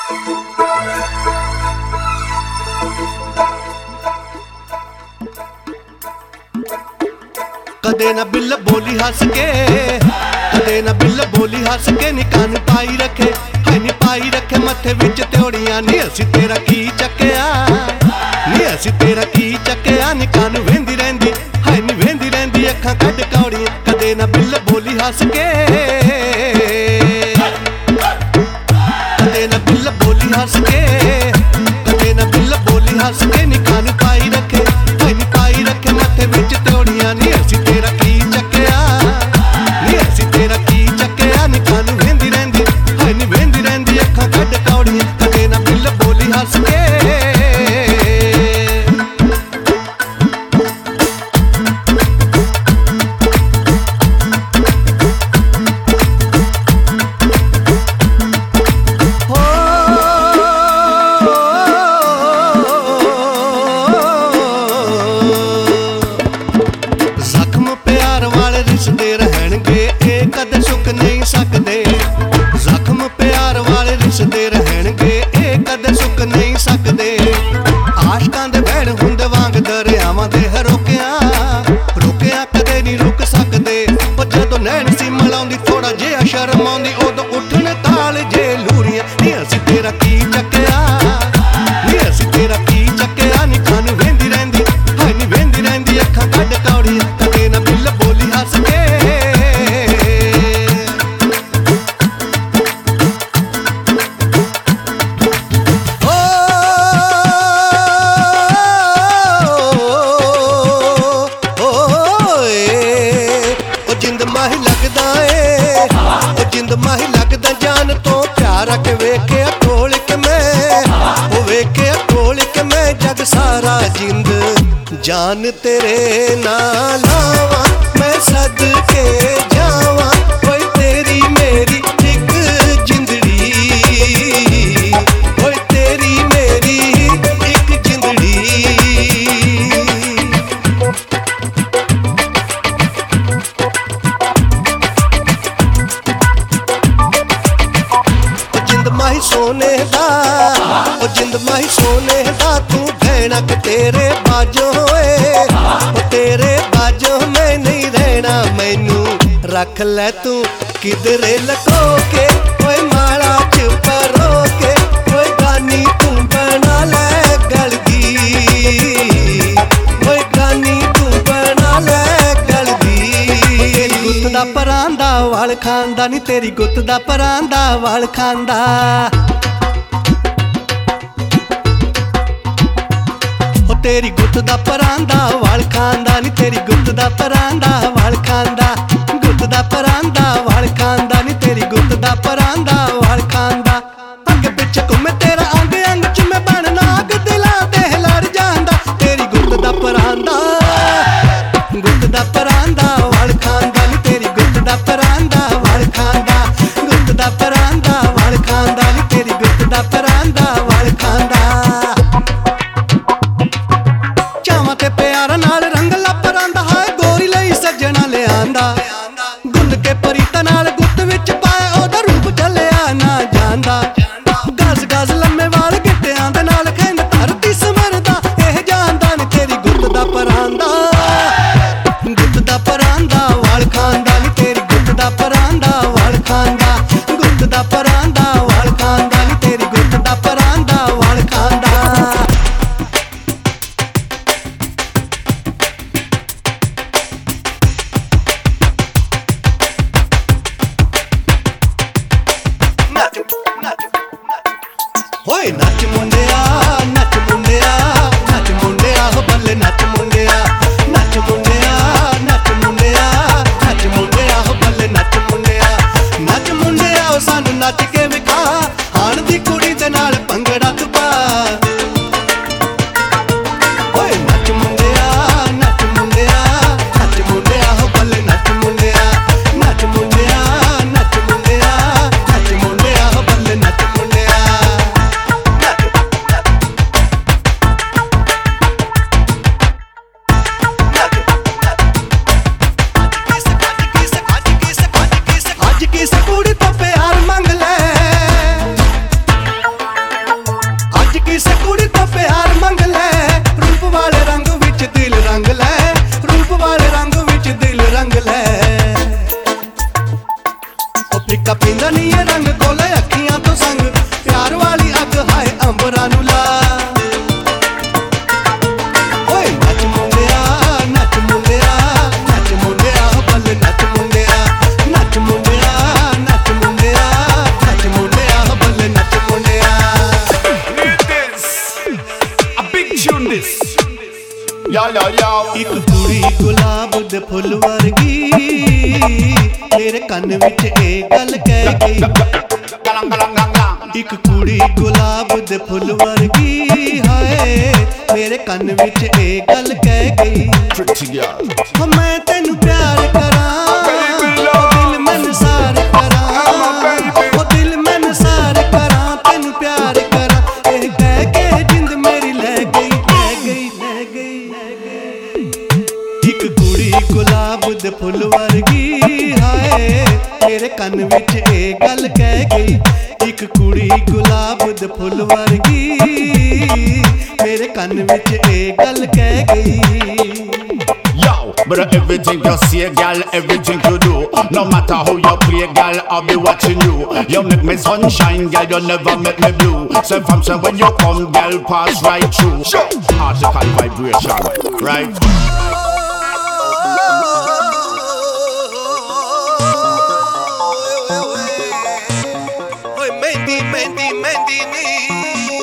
कदे ना बिल बोली हस के, कदे ना बिल बोली हस के नी कान पाई रखे, है नी पाई रखे मथे विच त्योड़ियां नी असी तेरा की चक्या, नी असी तेरा की चक्या नी कान वेंदी रहिंदी, है नी वेंदी रहिंदी अखां कढ कौड़ियां। कदे ना बिल बोली हस के, कदे ना बिल बोली हस के, कदे ना बिल बोली हस के नी कान पाई रखे, है नी पाई रखे मथे विच त्योड़ियां नी असी तेरा की चक्या, नी असी तेरा की चक्या नी कान वेंदी रहिंदी, है नी वेंदी रहिंदी अखां कढ कौड़ियां। कदे ना बिल बोली हस के। रिसदे रहणगे ये कदे सुक नहीं सकदे, जख्म प्यार वाले रिसदे रहणगे ये कदे सुक नहीं सकदे। आशकां दे बहण हुंदे वांग दरियावां दे रोकिया, रोकिया कदे नहीं रुक सकदे। पर जदों नैन सी मिलाउंदी थोड़ा जिहा शर्म आउंदी उदों उठण ताल जे लूरियां नी असी तेरा की चक्या, नी असी तेरा की चक्या नी कान वेंदी रहिंदी, है नी वेंदी रहिंदी अखां कढ कौड़ियां। कदे ना बिल बोली हस के। माही लगदा ए ओ जिंद माही लगदा जान तो प्यार के वेखे टोल के मैं, ओ वेखे टोल के मैं जग सारा जिंद जान तेरे नाल लावा मैं सदके जावा, ओए तेरी मेरी एक जिंदड़ी, ओए तेरी मेरी एक जिंदड़ी। माही सोने दा ओ जिंद माही सोने दा तू भैणा के तेरे बाजो होए, ओ तेरे बाजो मैं नहीं रहना मैनू रख ले तू किधरे लको के, ओए माड़ा च परो के, ओए गानी तू बना ले गल दी, ओए गानी तू बना ले गल दी। तेरी गुत्त दा परांदा वाल खांदा नी, तेरी गुत्त दा परांदा वाल खांदा, तेरी गुत्त दा परांदा वाल खांदा नी, तेरी गुत्त दा परांदा वाल खांदा, गुत्त दा परांदा वाल खांदा नी, तेरी गुत्त दा परांदा वाल खांदा। अगे पिछे घूमे तेरा अंग अंग च मैं बन नाग दिला दे लड़ जांदा, तेरी गुत्त दा परांदा, गुत्त दा परांदा वाल खांदा नी, तेरी गुत्त दा परांदा वाल खांदा, गुत्त दा परांदा वाल खांदा नी, तेरी गुत्त दा परांदा वाल खांदा। प्यार नाल रंग लपरांदा है गोरी लई सजना लियांदा, गुंद के परीता नाल गुत्त विच पाए ओदा रूप चलिया ना जांदा। गज गज लम्मे वाल गिट्टियां दे नाल खैंद धरती समरदा एह जांदा नी, तेरी गुत्त दा परांदा, गुत्त दा परांदा वाल खांदा नी, तेरी गुत्त दा परांदा वाल खांदा, गुत्त दा परांदा वाल खांदा नी, तेरी गुत्त दा परांदा वाल खांदा। होए नच मुंडिया नच मुंडिया नच मुंडिया हो बल्ले नच मुंडिया, नच मुंडिया नच मुंडिया नच मुंडिया हो बल्ले नच मुंडिया, नच मुंडिया ओ सानू नच के विखा हाण दी कुड़ी दे नाल भंगड़ा तू पा। होए नच मुंडिया नच मुंडिया नच मुंडिया हो बल्ले नच मुंडिया, नच मुंडिया नच मुंडिया नच मुंडिया हो बल्ले नच मुंडिया। आज किस कुड़ी तो प्यार मंग ले, रंग खोले अखियां तो संग प्यार वाली अग हाय अंबरां नू ला ओए नच मुंडिया नच मुंडिया नच मुंडिया बल नच मुंडिया नच मुंडिया नच मुंडिया नच मुंडिया बल नच मुंडिया A big tune this. Yo yo yo. एक कुड़ी गुलाब दे फुल वर्गी मेरे कन विच ए गल कह गई Galang galang galang galang. एक कुड़ी गुलाब दे फुल वर्गी हाय मेरे कन विच ए गल कह गई Pretty girl. हो मैं तेनू प्यार करां ओ दिल मैं निसार करां ओ दिल मैं निसार करां तेनू प्यार करां ए कह के जिंद मेरी ले गई ले गई ले गई ले गई एक कुड़ी गुलाब दे फुल वर्गी हाय मेरे कन विच ए गल कह गई एक कुड़ी गुलाब दे फुल वर्गी मेरे कन विच ए गल कह गई Yo, but everything you say, girl, everything you do, no matter how you play, girl, I'll be watching you. You make me sunshine, girl, you never make me blue. Say from say when you come, girl, pass right through. Article vibration, right? ਓਏ ਮਹਿੰਦੀ ਮਹਿੰਦੀ ਮਹਿੰਦੀ ਨੀ